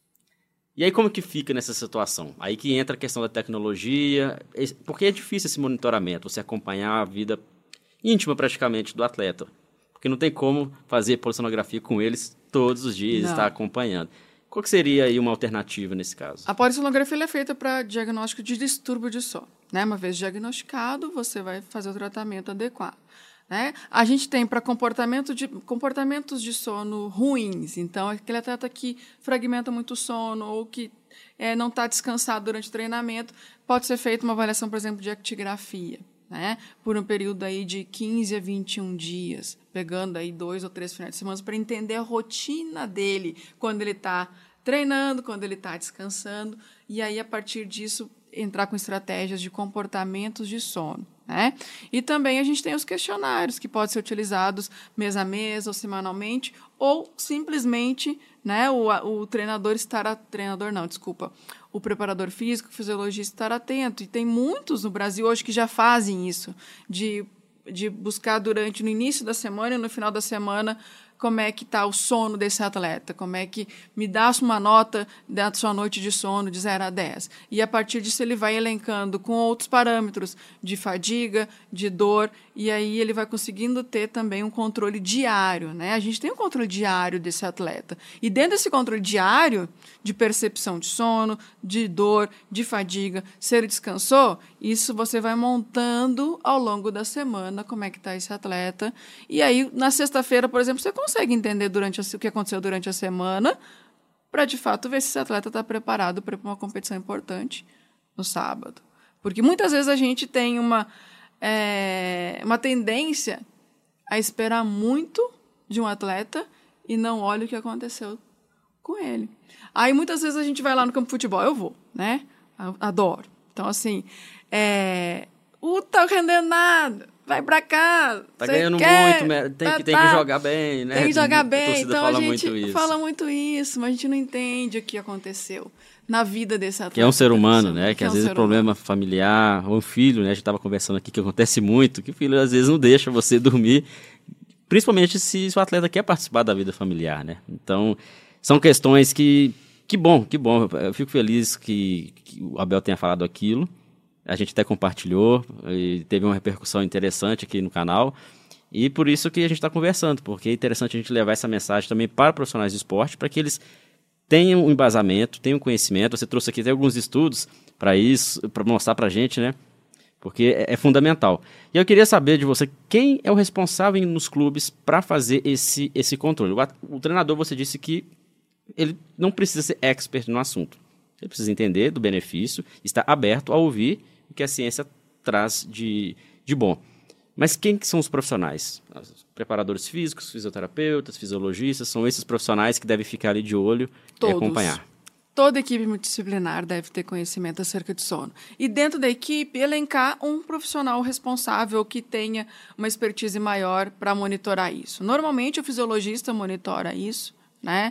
E aí como que fica nessa situação? Aí que entra a questão da tecnologia, porque é difícil esse monitoramento, você acompanhar a vida íntima praticamente do atleta, porque não tem como fazer polissonografia com eles todos os dias, não. estar acompanhando. Qual que seria aí uma alternativa nesse caso? A polissonografia ela é feita para diagnóstico de distúrbio de sono, né? Uma vez diagnosticado, você vai fazer o tratamento adequado. Né? A gente tem para comportamento de, comportamentos de sono ruins, então aquele atleta que fragmenta muito o sono ou que é, não está descansado durante o treinamento, pode ser feita uma avaliação, por exemplo, de actigrafia, né? Por um período aí de quinze a vinte e um dias, pegando aí dois ou três finais de semana para entender a rotina dele, quando ele está treinando, quando ele está descansando, e aí, a partir disso, entrar com estratégias de comportamentos de sono. Né? E também a gente tem os questionários, que podem ser utilizados mês a mês ou semanalmente, ou simplesmente, né, o, o treinador estar... A, treinador não, desculpa. O preparador físico, o fisiologista estar atento. E tem muitos no Brasil hoje que já fazem isso, de, de buscar durante, no início da semana e no final da semana, como é que está o sono desse atleta, como é que me dá uma nota da sua noite de sono de zero a dez. E, a partir disso, ele vai elencando com outros parâmetros de fadiga, de dor, e aí ele vai conseguindo ter também um controle diário. Né? A gente tem um controle diário desse atleta. E dentro desse controle diário, de percepção de sono, de dor, de fadiga, se ele descansou, isso você vai montando ao longo da semana como é que está esse atleta. E aí, na sexta-feira, por exemplo, você consegue entender durante a, o que aconteceu durante a semana para, de fato, ver se esse atleta está preparado para uma competição importante no sábado. Porque muitas vezes a gente tem uma, é, uma tendência a esperar muito de um atleta e não olha o que aconteceu com ele. Aí, muitas vezes, a gente vai lá no campo de futebol. Eu vou, né? Eu adoro. Então, assim, é... Uh, tá rendendo nada. Vai pra cá. Tá ganhando quer, muito, tem, tá, que, tem tá, que jogar bem, né? Tem que jogar A bem. Então, fala a gente muito isso. fala muito isso, mas a gente não entende o que aconteceu na vida desse atleta. Que é um ser humano, né? Que, que às é um vezes o problema familiar, ou um filho, né? A gente estava conversando aqui que acontece muito, que o filho às vezes não deixa você dormir, principalmente se o atleta quer participar da vida familiar, né? Então, são questões que... Que bom, que bom. Eu fico feliz que, que o Abel tenha falado aquilo. A gente até compartilhou e teve uma repercussão interessante aqui no canal. E por isso que a gente está conversando, porque é interessante a gente levar essa mensagem também para profissionais de esporte, para que eles tenham um embasamento, tenham conhecimento. Você trouxe aqui até alguns estudos para isso, para mostrar para a gente, né? Porque é, é fundamental. E eu queria saber de você, quem é o responsável nos clubes para fazer esse, esse controle? O, o treinador, você disse que ele não precisa ser expert no assunto. Ele precisa entender do benefício, está aberto a ouvir o que a ciência traz de, de bom. Mas quem que são os profissionais? Os preparadores físicos, fisioterapeutas, fisiologistas, são esses profissionais que devem ficar ali de olho Todos. e acompanhar. Toda equipe multidisciplinar deve ter conhecimento acerca de sono. E dentro da equipe, elencar um profissional responsável que tenha uma expertise maior para monitorar isso. Normalmente, o fisiologista monitora isso, né?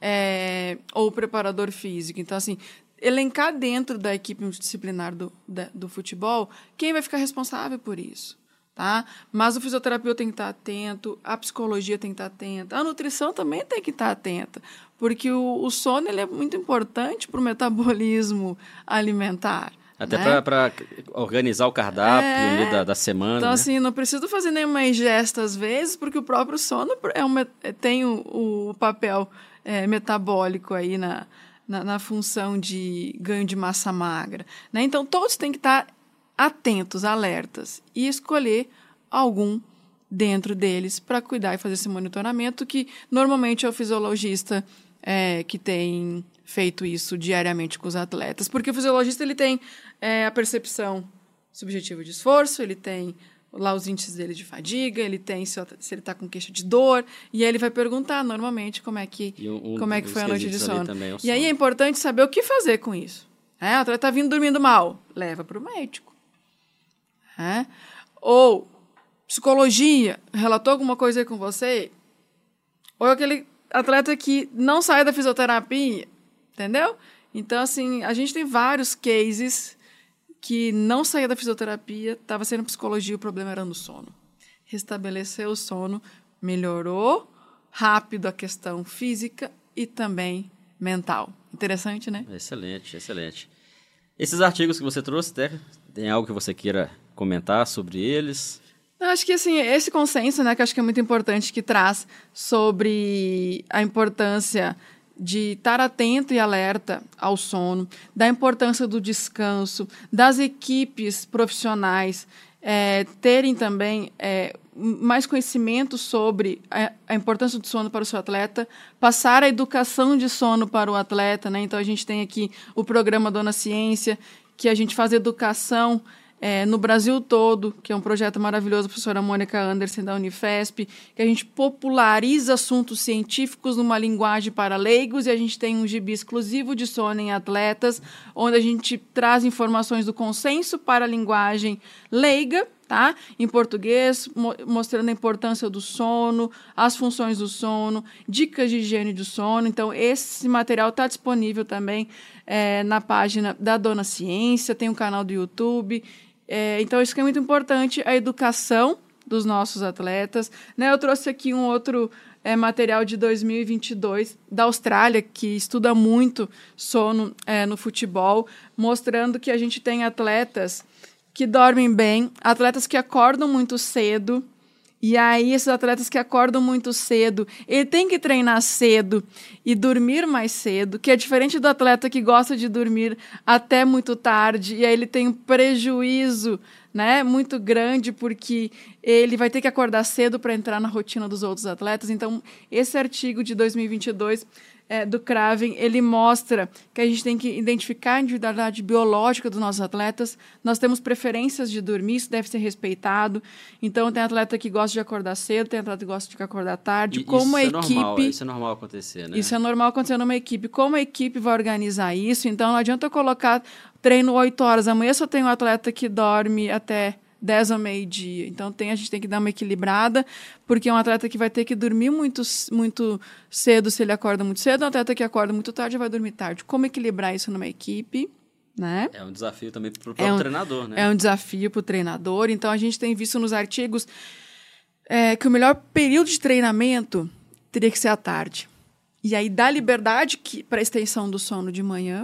É, ou o preparador físico. Então, assim, elencar dentro da equipe multidisciplinar do, da, do futebol quem vai ficar responsável por isso. Tá? Mas o fisioterapeuta tem que estar atento, a psicologia tem que estar atenta, a nutrição também tem que estar atenta, porque o, o sono ele é muito importante para o metabolismo alimentar. Até né? para organizar o cardápio é, ali da, da semana. Então, né? assim, não preciso fazer nenhuma ingesta às vezes, porque o próprio sono é uma, tem o, o papel é, metabólico aí na, na, na função de ganho de massa magra. Né? Então, todos têm que estar atentos, alertas, e escolher algum dentro deles para cuidar e fazer esse monitoramento, que normalmente é o fisiologista é, que tem feito isso diariamente com os atletas, porque o fisiologista ele tem é, a percepção subjetiva de esforço, ele tem lá os índices dele de fadiga, ele tem se, se ele está com queixa de dor, e aí ele vai perguntar normalmente como é que, um, como é que foi a noite de sono. É e aí é importante saber o que fazer com isso. É, o atleta está vindo dormindo mal, leva para o médico. É? Ou psicologia, relatou alguma coisa aí com você? Ou aquele atleta que não sai da fisioterapia, entendeu? Então, assim, a gente tem vários cases que não saía da fisioterapia, estava sendo psicologia, o problema era no sono. Restabeleceu o sono, melhorou rápido a questão física e também mental. Interessante, né? Excelente, excelente. Esses artigos que você trouxe, tem algo que você queira comentar sobre eles? Eu acho que assim, esse consenso, né, que eu acho que é muito importante, que traz sobre a importância de estar atento e alerta ao sono, da importância do descanso, das equipes profissionais é, terem também é, mais conhecimento sobre a, a importância do sono para o seu atleta, passar a educação de sono para o atleta, né? Então, a gente tem aqui o programa Dona Ciência, que a gente faz educação É, no Brasil todo, que é um projeto maravilhoso, a professora Mônica Anderson, da Unifesp, que a gente populariza assuntos científicos numa linguagem para leigos, e a gente tem um gibi exclusivo de sono em atletas, onde a gente traz informações do consenso para a linguagem leiga, tá? Em português, mo- mostrando a importância do sono, as funções do sono, dicas de higiene do sono. Então, esse material está disponível também é, na página da Dona Ciência, tem um canal do YouTube. É, então, isso que é muito importante, a educação dos nossos atletas. Né? Eu trouxe aqui um outro é, material de dois mil e vinte e dois, da Austrália, que estuda muito sono é, no futebol, mostrando que a gente tem atletas que dormem bem, atletas que acordam muito cedo. E aí, esses atletas que acordam muito cedo, ele tem que treinar cedo e dormir mais cedo, que é diferente do atleta que gosta de dormir até muito tarde, e aí ele tem um prejuízo, né, muito grande, porque ele vai ter que acordar cedo para entrar na rotina dos outros atletas. Então, esse artigo de dois mil e vinte e dois é, do Craven, ele mostra que a gente tem que identificar a individualidade biológica dos nossos atletas. Nós temos preferências de dormir, isso deve ser respeitado. Então, tem atleta que gosta de acordar cedo, tem atleta que gosta de acordar tarde. E Como a isso é equipe... normal, isso é normal acontecer, né? Isso é normal acontecer numa equipe. Como a equipe vai organizar isso? Então, não adianta eu colocar treino oito horas. Amanhã só tem um atleta que dorme até dez ao meio-dia. Então, tem, a gente tem que dar uma equilibrada, porque é um atleta que vai ter que dormir muito, muito cedo se ele acorda muito cedo, um atleta que acorda muito tarde vai dormir tarde. Como equilibrar isso numa equipe? Né? É um desafio também para o próprio é um, treinador, né? É um desafio para o treinador. Então, a gente tem visto nos artigos é, que o melhor período de treinamento teria que ser à tarde. E aí dá liberdade para a extensão do sono de manhã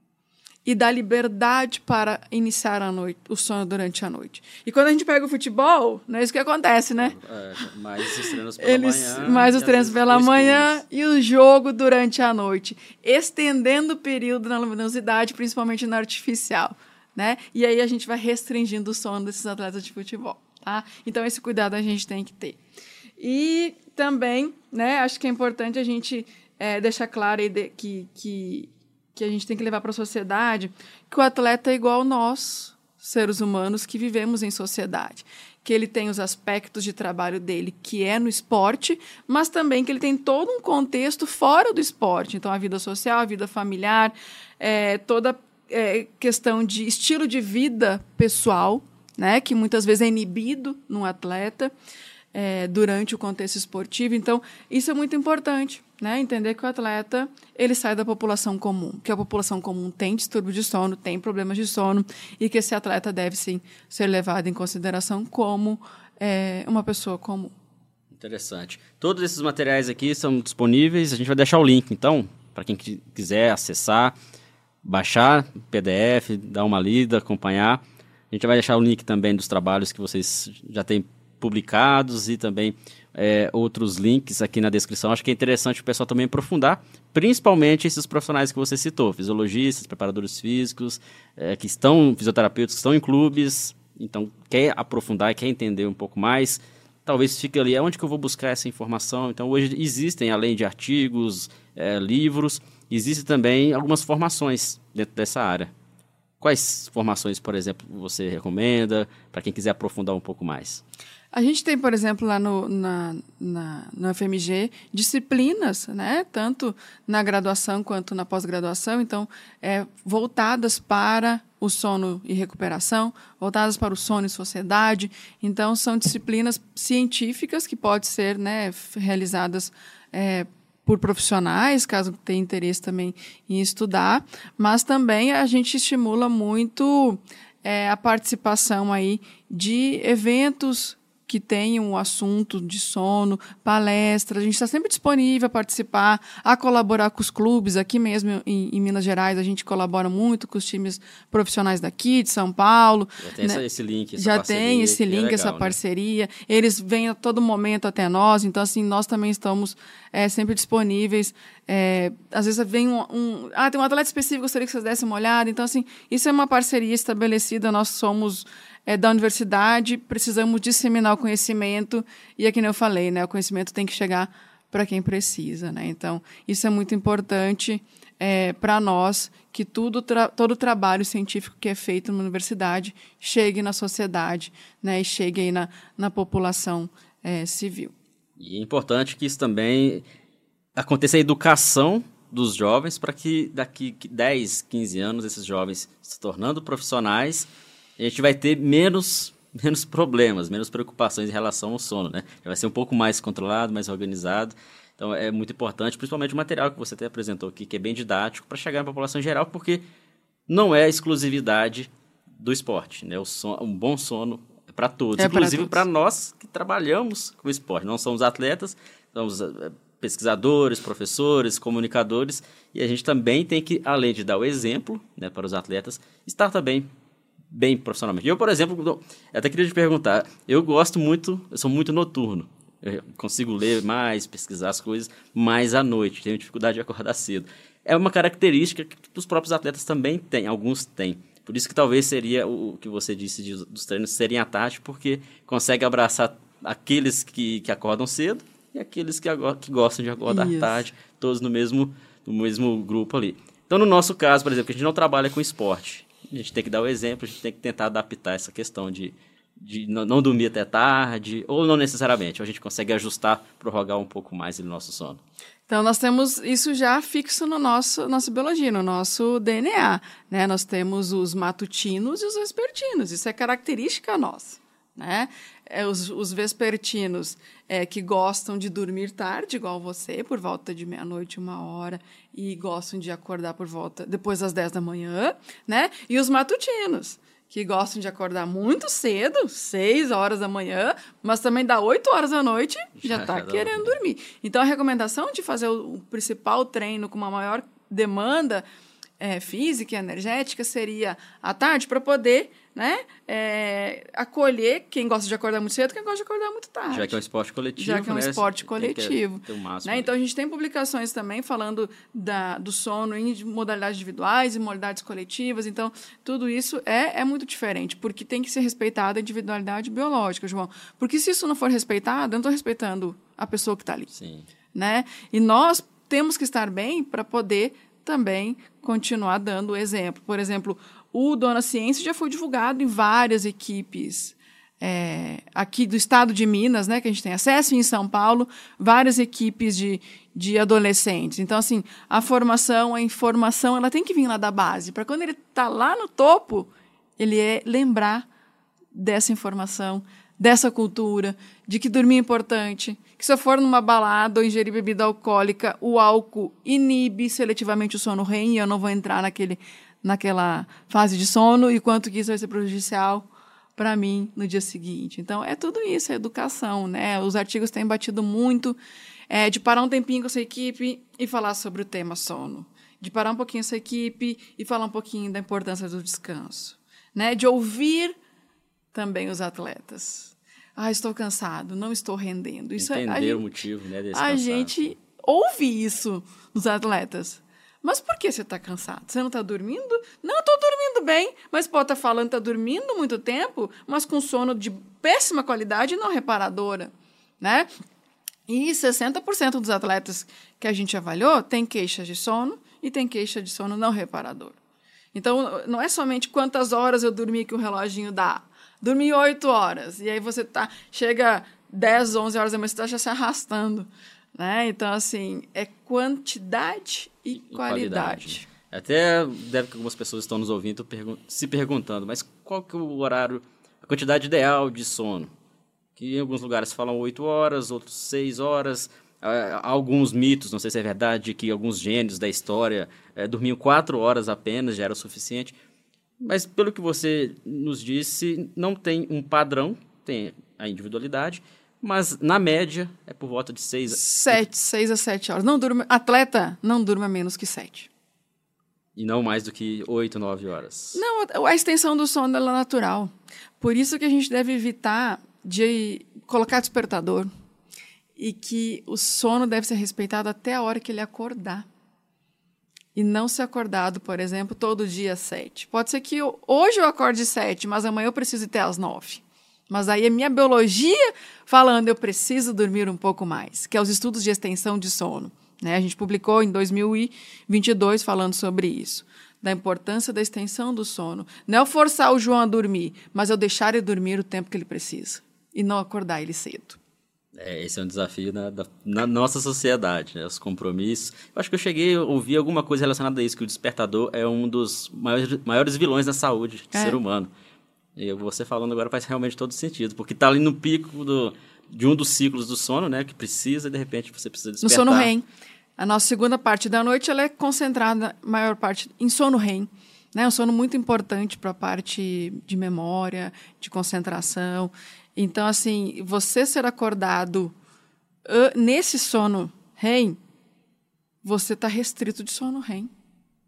e dá liberdade para iniciar a noite, o sono durante a noite. E quando a gente pega o futebol, não é isso que acontece, né? É, mais os treinos pela Eles, manhã. mais os treinos pela manhã e o jogo durante a noite. Estendendo o período na luminosidade, principalmente na artificial. Né? E aí a gente vai restringindo o sono desses atletas de futebol. Tá? Então, esse cuidado a gente tem que ter. E também, né, acho que é importante a gente é, deixar claro aí de, que, que, que a gente tem que levar para a sociedade que o atleta é igual nós, seres humanos, que vivemos em sociedade. Que ele tem os aspectos de trabalho dele, que é no esporte, mas também que ele tem todo um contexto fora do esporte. Então, a vida social, a vida familiar, é, toda é, questão de estilo de vida pessoal, né, que muitas vezes é inibido num atleta é, durante o contexto esportivo. Então, isso é muito importante, né, entender que o atleta ele sai da população comum, que a população comum tem distúrbio de sono, tem problemas de sono, e que esse atleta deve, sim, ser levado em consideração como é, uma pessoa comum. Interessante. Todos esses materiais aqui são disponíveis, a gente vai deixar o link, então, para quem quiser acessar, baixar o P D F, dar uma lida, acompanhar. A gente vai deixar o link também dos trabalhos que vocês já têm publicados e também é, outros links aqui na descrição. Acho que é interessante o pessoal também aprofundar, principalmente esses profissionais que você citou, fisiologistas, preparadores físicos, é, que estão, fisioterapeutas que estão em clubes, então quer aprofundar e quer entender um pouco mais, talvez fique ali, onde que eu vou buscar essa informação? Então hoje existem, além de artigos, é, livros, existem também algumas formações dentro dessa área. Quais formações, por exemplo, você recomenda para quem quiser aprofundar um pouco mais? A gente tem, por exemplo, lá no, na, na, no F M G, disciplinas, né? Tanto na graduação quanto na pós-graduação, então, é, voltadas para o sono e recuperação, voltadas para o sono e sociedade. Então, são disciplinas científicas que podem ser, né, realizadas é, por profissionais, caso tenha interesse também em estudar, mas também a gente estimula muito é, a participação aí de eventos que tenham um assunto de sono, palestra, a gente está sempre disponível a participar, a colaborar com os clubes. Aqui mesmo em, em Minas Gerais, a gente colabora muito com os times profissionais daqui, de São Paulo. Já tem né? essa, esse link, essa Já parceria. tem esse link, é legal, essa né? parceria. Eles vêm a todo momento até nós, então assim, nós também estamos é, sempre disponíveis. É, às vezes vem um, um... Ah, tem um atleta específico, gostaria que vocês dessem uma olhada. Então, assim, isso é uma parceria estabelecida, nós somos... É, da universidade, precisamos disseminar o conhecimento e é que nem eu falei, né, o conhecimento tem que chegar para quem precisa, né? Então, isso é muito importante é, para nós, que tudo tra- todo o trabalho científico que é feito na universidade chegue na sociedade, né, e chegue aí na, na população é, civil. E é importante que isso também aconteça a educação dos jovens para que daqui dez, quinze anos esses jovens se tornando profissionais, a gente vai ter menos, menos problemas, menos preocupações em relação ao sono, né? Já vai ser um pouco mais controlado, mais organizado. Então, é muito importante, principalmente o material que você até apresentou aqui, que é bem didático, para chegar na população em geral, porque não é exclusividade do esporte, né? O sono, um bom sono é para todos, é inclusive para nós que trabalhamos com o esporte. Não somos atletas, somos pesquisadores, professores, comunicadores, e a gente também tem que, além de dar o exemplo, né, para os atletas, estar também bem profissionalmente. Eu, por exemplo, eu até queria te perguntar, eu gosto muito, eu sou muito noturno, eu consigo ler mais, pesquisar as coisas mais à noite, tenho dificuldade de acordar cedo. É uma característica que os próprios atletas também têm, alguns têm. Por isso que talvez seria o que você disse de, dos treinos serem à tarde, porque consegue abraçar aqueles que, que acordam cedo e aqueles que, que gostam de acordar à tarde, todos no mesmo, no mesmo grupo ali. Então, no nosso caso, por exemplo, que a gente não trabalha com esporte, a gente tem que dar o exemplo, a gente tem que tentar adaptar essa questão de, de não, não dormir até tarde, ou não necessariamente, ou a gente consegue ajustar, prorrogar um pouco mais o nosso sono. Então, nós temos isso já fixo no nosso nossa biologia, no nosso D N A, né? Nós temos os matutinos e os vespertinos, isso é característica nossa, né? É, os, os vespertinos é, que gostam de dormir tarde, igual você, por volta de meia-noite, uma hora, e gostam de acordar por volta, depois das dez da manhã, né? E os matutinos, que gostam de acordar muito cedo, seis horas da manhã, mas também dá oito horas da noite, já está querendo dormir. Então, a recomendação de fazer o, o principal treino com uma maior demanda é, física e energética seria à tarde, para poder, né, é, acolher quem gosta de acordar muito cedo, quem gosta de acordar muito tarde. Já que é um esporte coletivo, Já que é um né, esporte coletivo. Ter um máximo, né? Então, a gente tem publicações também falando da, do sono em modalidades individuais e modalidades coletivas. Então, tudo isso é, é muito diferente, porque tem que ser respeitada a individualidade biológica, João. Porque se isso não for respeitado, eu não estou respeitando a pessoa que está ali. Sim. Né? E nós temos que estar bem para poder também continuar dando exemplo. Por exemplo, o Dona Ciência já foi divulgado em várias equipes é, aqui do estado de Minas, né, que a gente tem acesso, e em São Paulo, várias equipes de, de adolescentes. Então, assim, a formação, a informação, ela tem que vir lá da base, para quando ele está lá no topo, ele é lembrar dessa informação, dessa cultura, de que dormir é importante, que se eu for numa balada ou ingerir bebida alcoólica, o álcool inibe seletivamente o sono REM, e eu não vou entrar naquele, naquela fase de sono, e quanto que isso vai ser prejudicial para mim no dia seguinte. Então, é tudo isso, é educação, né? Os artigos têm batido muito é, de parar um tempinho com essa equipe e falar sobre o tema sono, de parar um pouquinho essa equipe e falar um pouquinho da importância do descanso, né? De ouvir também os atletas. Ah, estou cansado, não estou rendendo. Isso Entender é, a gente, o motivo, né, desse A cansaço. gente ouve isso nos atletas. Mas por que você está cansado? Você não está dormindo? Não, estou dormindo bem. Mas pode estar falando que está dormindo muito tempo, mas com sono de péssima qualidade e não reparadora, né? E sessenta por cento dos atletas que a gente avaliou tem queixa de sono e tem queixa de sono não reparador. Então, não é somente quantas horas eu dormi que o reloginho dá. Dormi oito horas. E aí você tá, chega dez, onze horas da manhã, você está já se arrastando. Né? Então, assim, é quantidade e, e qualidade. qualidade. Até deve que algumas pessoas estão nos ouvindo pergun- se perguntando, mas qual que é o horário, a quantidade ideal de sono? Que em alguns lugares falam oito horas, outros seis horas. Há alguns mitos, não sei se é verdade, que alguns gênios da história é, dormiam quatro horas apenas, já era o suficiente. Mas, pelo que você nos disse, não tem um padrão. Tem a individualidade, mas na média é por volta de seis... Sete, seis a sete horas. Não durma, atleta não durma menos que sete. E não mais do que oito, nove horas. Não, a extensão do sono ela é natural. Por isso que a gente deve evitar de colocar despertador e que o sono deve ser respeitado até a hora que ele acordar. E não ser acordado, por exemplo, todo dia às sete. Pode ser que eu, hoje eu acorde às sete, mas amanhã eu preciso ir até às nove. Mas aí é minha biologia falando eu preciso dormir um pouco mais, que é os estudos de extensão de sono. Né? A gente publicou em dois mil e vinte e dois falando sobre isso, da importância da extensão do sono. Não é eu forçar o João a dormir, mas eu deixar ele dormir o tempo que ele precisa e não acordar ele cedo. É, esse é um desafio na, da, na nossa sociedade, né? Os compromissos. Eu acho que eu cheguei a ouvir alguma coisa relacionada a isso, que o despertador é um dos maiores, maiores vilões da saúde do é. ser humano. E você falando agora faz realmente todo sentido, porque está ali no pico do, de um dos ciclos do sono, né? Que precisa e de repente você precisa despertar. No sono R E M. A nossa segunda parte da noite ela é concentrada, a maior parte, em sono R E M. Né? Um sono muito importante para a parte de memória, de concentração. Então, assim, você ser acordado uh, nesse sono R E M, você está restrito de sono R E M.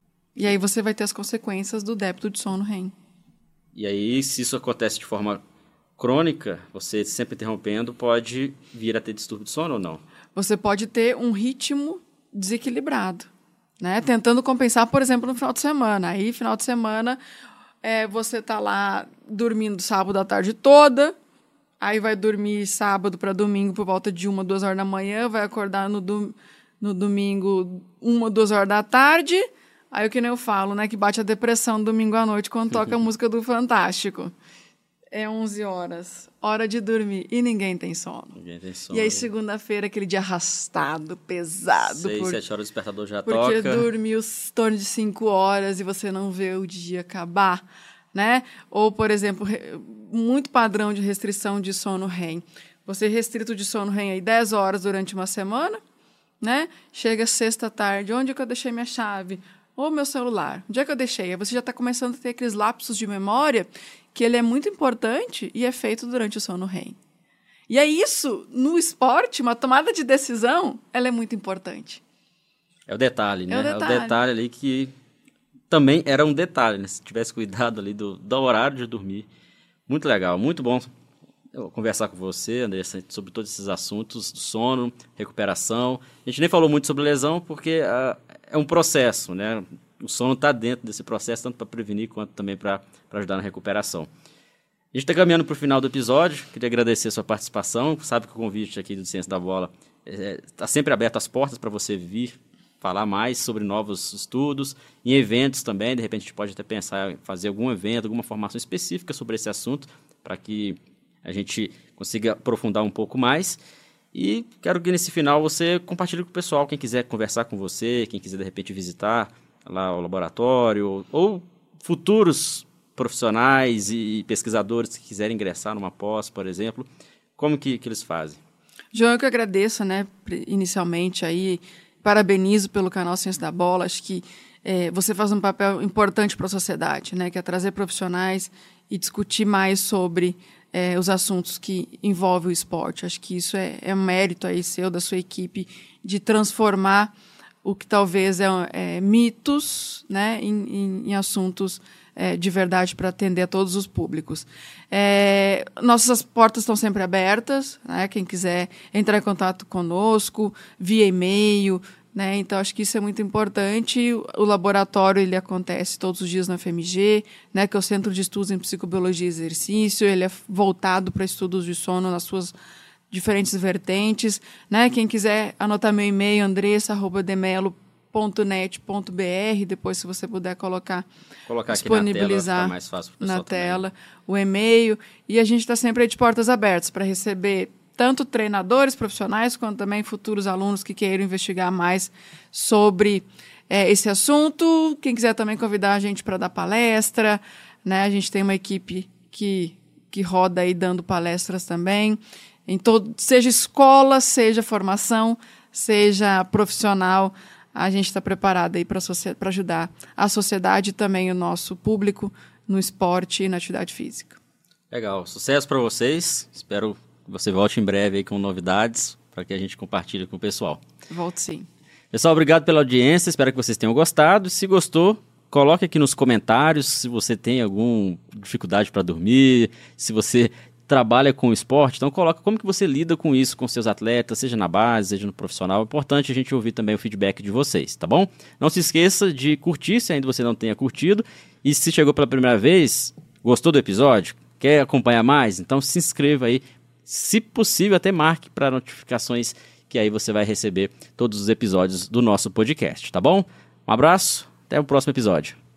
E aí você vai ter as consequências do débito de sono R E M. E aí, se isso acontece de forma crônica, você sempre interrompendo, pode vir a ter distúrbio de sono ou não? Você pode ter um ritmo desequilibrado, né? Tentando compensar, por exemplo, no final de semana. Aí, final de semana, é, você está lá dormindo sábado à tarde toda, aí vai dormir sábado para domingo por volta de uma, duas horas da manhã, vai acordar no, do, no domingo uma, duas horas da tarde. Aí o que nem eu falo, né? Que bate a depressão domingo à noite quando toca a música do Fantástico. É onze horas, hora de dormir e ninguém tem sono. Ninguém tem sono. E aí segunda-feira, aquele dia arrastado, pesado. Seis, por... sete horas o despertador já porque toca. Porque dormiu em torno de cinco horas e você não vê o dia acabar, né? Ou, por exemplo, muito padrão de restrição de sono R E M. Você restrito de sono R E M aí dez horas durante uma semana, né? Chega sexta-tarde, onde é que eu deixei minha chave? Ou meu celular, onde é que eu deixei? Aí você já está começando a ter aqueles lapsos de memória que ele é muito importante e é feito durante o sono R E M. E é isso, no esporte, uma tomada de decisão, ela é muito importante. É o detalhe, né? É o detalhe, é o detalhe ali que também era um detalhe, né? Se tivesse cuidado ali do, do horário de dormir. Muito legal, muito bom eu conversar com você, Andressa, sobre todos esses assuntos do sono, recuperação. A gente nem falou muito sobre lesão porque uh, é um processo, né? O sono está dentro desse processo, tanto para prevenir quanto também para ajudar na recuperação. A gente está caminhando para o final do episódio. Queria agradecer a sua participação. Sabe que o convite aqui do Ciência da Bola está é, sempre aberto as portas para você vir falar mais sobre novos estudos, em eventos também. De repente a gente pode até pensar em fazer algum evento, alguma formação específica sobre esse assunto, para que a gente consiga aprofundar um pouco mais. E quero que nesse final você compartilhe com o pessoal, quem quiser conversar com você, quem quiser de repente visitar lá o laboratório, ou futuros profissionais e pesquisadores que quiserem ingressar numa pós, por exemplo, como que, que eles fazem? João, eu que agradeço, né, inicialmente aí, parabenizo pelo canal Ciência da Bola, acho que é, você faz um papel importante para a sociedade, né, que é trazer profissionais e discutir mais sobre é, os assuntos que envolvem o esporte. Acho que isso é, é um mérito aí seu, da sua equipe, de transformar o que talvez é, é mitos, né, em, em, em assuntos é, de verdade para atender a todos os públicos. É, nossas portas estão sempre abertas, né, quem quiser entrar em contato conosco, via e-mail, né, então acho que isso é muito importante. O laboratório ele acontece todos os dias na F M G, né, que é o Centro de Estudos em Psicobiologia e Exercício, ele é voltado para estudos de sono nas suas diferentes vertentes, né? Quem quiser anotar meu e-mail, andressa arroba demelo ponto net ponto b r, depois se você puder colocar, colocar disponibilizar aqui na tela, mais fácil pro na pessoal tela também. O e-mail, e a gente está sempre aí de portas abertas para receber tanto treinadores profissionais quanto também futuros alunos que queiram investigar mais sobre é, esse assunto. Quem quiser também convidar a gente para dar palestra, né? A gente tem uma equipe que, que roda aí dando palestras também. Em todo, seja escola, seja formação, seja profissional, a gente está preparado aí para ajudar a sociedade e também o nosso público no esporte e na atividade física. Legal, sucesso para vocês. Espero que você volte em breve aí com novidades para que a gente compartilhe com o pessoal. Volto sim. Pessoal, obrigado pela audiência, espero que vocês tenham gostado. Se gostou, coloque aqui nos comentários se você tem alguma dificuldade para dormir, se você trabalha com esporte, então coloca como que você lida com isso com seus atletas, seja na base, seja no profissional. É importante a gente ouvir também o feedback de vocês, tá bom? Não se esqueça de curtir se ainda você não tenha curtido. E se chegou pela primeira vez, gostou do episódio, quer acompanhar mais, então se inscreva aí. Se possível, até marque para notificações, que aí você vai receber todos os episódios do nosso podcast, tá bom? Um abraço, até o próximo episódio.